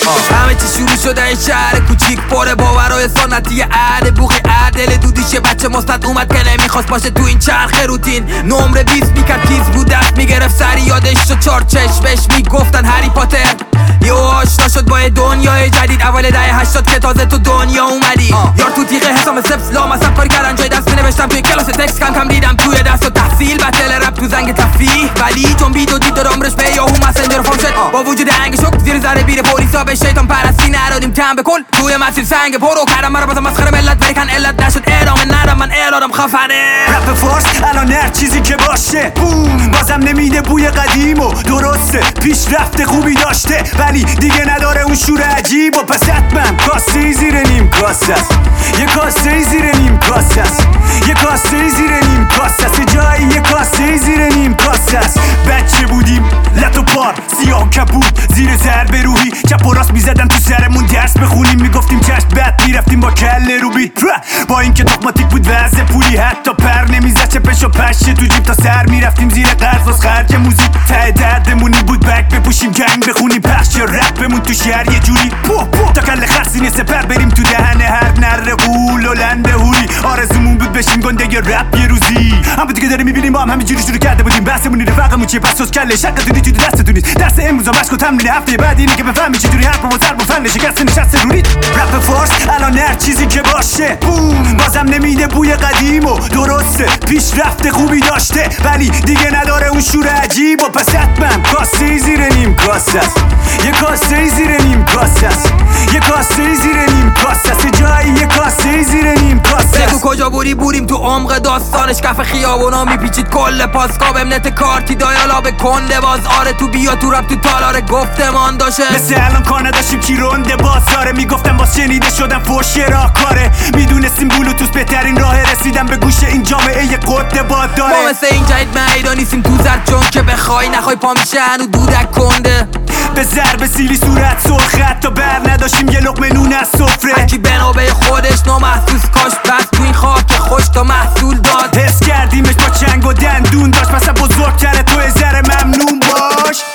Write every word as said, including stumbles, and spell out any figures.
همه چی شروع شده این شهر کوچیک پره باورای سنتی عهد بوخی عدل دودیش یه بچه مستد اومد که نمیخواست باشه تو این چرخ روتین نمره بیست میکرد تیز بود دست میگرفت سری یادش شد چار چشمش میگفتن هری پاتر یه آشنا شد با دنیای جدید اول دهه هشتاد که تازه تو دنیا اومدی آه. یار تو تیغه حسام سپس لام اصلا کاری کردن جای دست نوشتم توی کلاس تکس کم کم دیدم توی دست و تحصیل بتل رپ تو زنگ تفریح ولی چون بیدو دید دادم رش به یاهو مسنجر فام شد با وجود هنگ شک زیر ذره بیر پلیسا به شیطان پرستی ندادیم تم به کل توی مسیر سنگ پرو کردم مرا بازم مسخره ملت بریکن علت نشد ادامه ندم من ارادم خفنه رپ فارس الان هر چیزی که باشه بوم بازم نمیده بوی قدیم و درسته پیشرفت خوبی داشته ولی دیگه نداره اون شور عجیب و پس حتما کاسه زیر نیم کاسه است یه کاسه زیر نیم کاسه است یه کاسه زیر نیم کاسه است جایی یه کاسه زیر نیم کاسه است بچه بودیم لط و پار سیاه کبود زیر ضرب روحی چپ و راست میزدن تو سرمون درس بخونیم میگفتیم چشم بعد میرفتیم با کله رو بیت با اینکه دغماتیک بود وضع پولی حتی پر نمیزد چپش و پشه تو جیب تا سر میرفتیم زیر قرض واس خرج موزیک ته دردمونی بود بک بپوشیم گنگ بخونیم پخش رپمون تو شهر یه جوری پو پو تا کله خرسینه سپر بریم تو دهن هر نره قول و لنده هوری آرزومون بود بشیم گنده ی رپ یه روزی هم دیگه داره میبینیم با هم همینجوری شروع کرده بودیم بحثمون رفاقمون چیه پس سوس کله شقتونی تو دستتون نیست درس امروز و مشق و تمرین هفته بعد اینه که بفهمی چجوری حرف و ضرب و فن شکست نشسته رونید رپ فارس الان هر چیزی که باشه بوم بازم نمیده بوی قدیم و درسته پیشرفت خوبی داشته ولی دیگه نداره اون شور عجیب و پس حتما کاسه زیر نیم کاسه است یه کاسه زیر نیم کاسه است یه کاسه زیر نیم کاسه است جایی یه کاسه زیر نیم کاسه است کجا بوری بوریم تو عمق داستانش کف خیابونا میپیچید کل پاسکاب امنت کارتی دایالا به کنده باز آره تو بیا تو رپ تو تالاره گفتمان داشه مثل الان کار نداشتیم کی رنده بازاره میگفتم باز شنیده شدم فوش راهکاره میدونستیم بلوتوث بهترین راه رسیدن به گوش این جامعه یه قطب باد داره ما مثل این جدید میدان نیستیم تو زرد چون که بخوای نخوای پا میشه هنو دودک کنده به ضرب سیلی صورت سرخ حتی بر نداشتیم یه لقمه نون از سفره هرکی به نوبه خودش نامحسوس کاش بس تو این خاک خوش تا محصول داد حس کردیمش با چنگ و دندون داشت مثلا بزرگتره تو ذره ممنون باش